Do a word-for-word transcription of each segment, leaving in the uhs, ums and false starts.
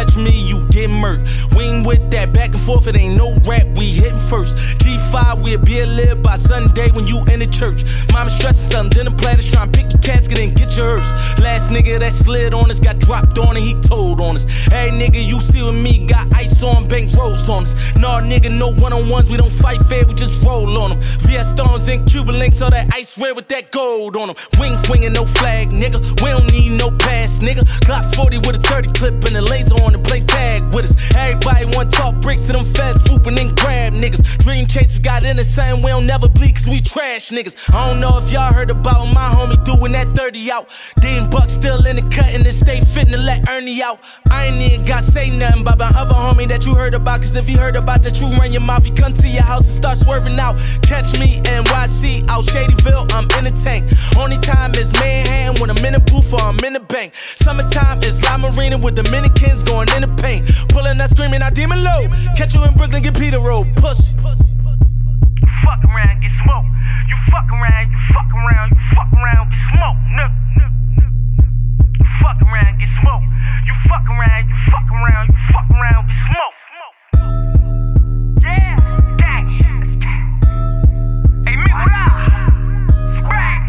catch me, you get murked. We ain't with that back and forth, it ain't no rap, we hitting first. G five, we'll be a live by Sunday when you in the church. Mama stressing something, then the platters trying to pick your casket and get your hearse. Last nigga that slid on us got dropped on and he told on us. Hey nigga, you see with me, got ice on, bank rolls on us. Nah nigga, no one-on-ones, we don't fight fair, we just roll on them. V S Stones and Cuban links, all that ice red with that gold on them. Wings swinging, no flag, nigga, we don't need no pass, nigga. Glock forty with a thirty clip and a laser on and play tag with us. Everybody want talk bricks to them feds, swooping and grab niggas. Dream chasers got in the same, we don't never bleed cause we trash niggas. I don't know if y'all heard about my homie doing that thirty out. Dean Buck still in the cut and it stay fitting to let Ernie out. I ain't even got to say nothing about my other homie that you heard about, cause if he heard about that you run your mouth, he come to your house and start swerving out. Catch me N Y C out Shadyville, I'm in the tank. Only time is Manhattan when I'm in the booth or I'm in the bank. Summertime is La Marina with Dominicans going in the paint. Pulling up screaming out demon low. Catch you in Brooklyn, get Peter Road, pussy. You fuck around, get smoked. You fuck around, you fuck around, you fuck around, get smoked, nigga. You fuck around, get smoked. You fuck around, you fuck around, you fuck around, get smoked. Yeah, gang, let's get. Hey, me what up? Scrap.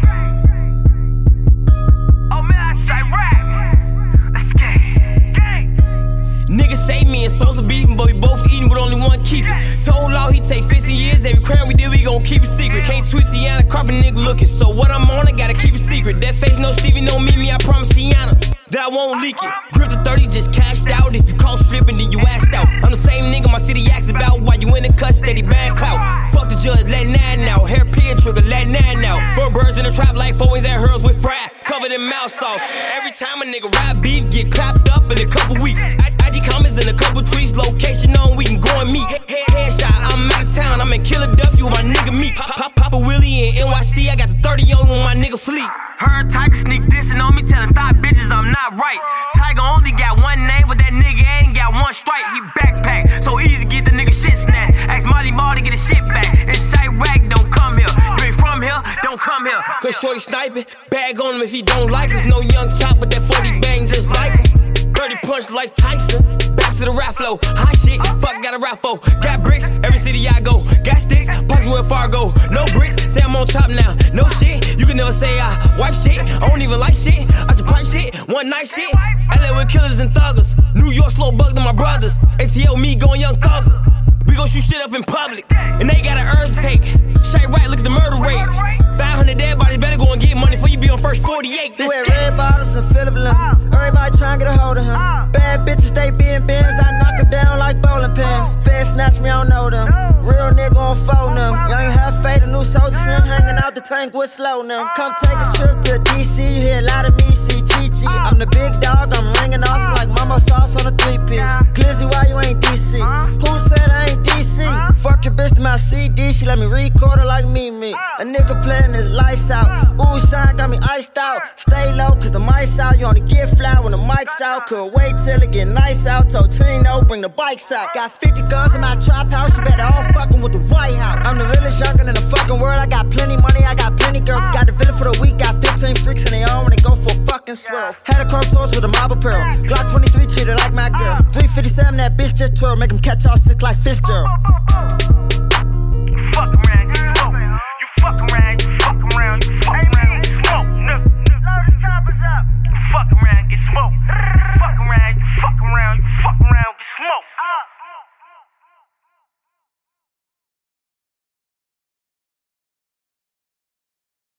Oh man, I say rap. Let's get. Gang. Niggas say me and Sosa beefing, but we both eating, but only one keep it. Told Law he take fifteen years, every crime we did, we gon' keep it secret. Can't tweet Tiana, carpet nigga looking, so what I'm on, I gotta keep it secret. That face, no Stevie, no Mimi, I promise Tiana that I won't leak it. Grip the thirty, just cashed out. If you call stripping, then you asked out. I'm the same nigga my city asks about. Why you in the cut, steady bad clout. Fuck the judge, let nine out. Hairpin trigger, let nine out. Four birds in the trap like always at hers with fry, covered in mouth sauce. Every time a nigga rap beef, get clapped up in a couple weeks. I, I G comments in a couple tweets, location on, we can go and meet. Head, head, headshot, I'm out of town, I'm in Philadelphia with my nigga meet. Pop, pop, Papa Willie in N Y C, I got the thirty on with my nigga Fleet. Her Tiger sneak dissing on me, telling thought bitches I'm not right. Tiger only got one name, but that nigga ain't got one strike. He backpack, so easy get the nigga shit snatched. Ask Molly Ball to get his shit back. It's Chirac, don't come here. You ain't from here, don't come here. Cause shorty sniping, bag on him if he don't like us. No young chop, but that forty bang just like him. thirty punch like Tyson, back to the rap flow. Hot shit, fuck got a rap foe. Got bricks, every city I go. Got sticks, pockets where Fargo. No bricks, say I'm on top now. No shit, you can never say I wipe shit. I don't even like shit, I just pipe shit. One night shit, L A with killers and thuggers. New York slow bug to my brothers. A T L me going young thugger. We gon' shoot shit up in public, and they got an urge to take. Shay right, look at the murder rate. five hundred dead bodies, better go and get money before you be on first forty-eight. You wear red bottoms and Philip Lim. Everybody trying to get a hold of him. Bad bitches, they be in bins. I knock her down like bowling pins. Fed snatch me, I don't know them. Real nigga on phone them. Young half fade, a new soldier slim. Hanging out the tank with slow them. Come take a trip to D C. You hear a lot of me, see Chi-Chi. I'm the big dog, I'm ringing off like mama sauce on a three-piece. Glizzy, why you ain't D C? Who said I ain't D C? Fuck your bitch to my C D. She let me record her like me, me. A nigga playing his lights out. Ooh, shine got me iced out. Stay low, cause the mic's out. You only get fly when the mic's out. Could wait till it get nice out. Told Tino, bring the bikes out. Got fifty guns in my trap house. You better all fucking with the White House. I'm the realest youngin' in the fucking world. I got plenty money, I got plenty girls. Got the villain for the week. Got fifteen freaks and they all when they go for a fucking swirl. Had a chrome toast with a mob apparel. Glock twenty-three treated like my girl. three fifty-seven, that bitch just twirl. Make him catch all sick like Fitzgerald.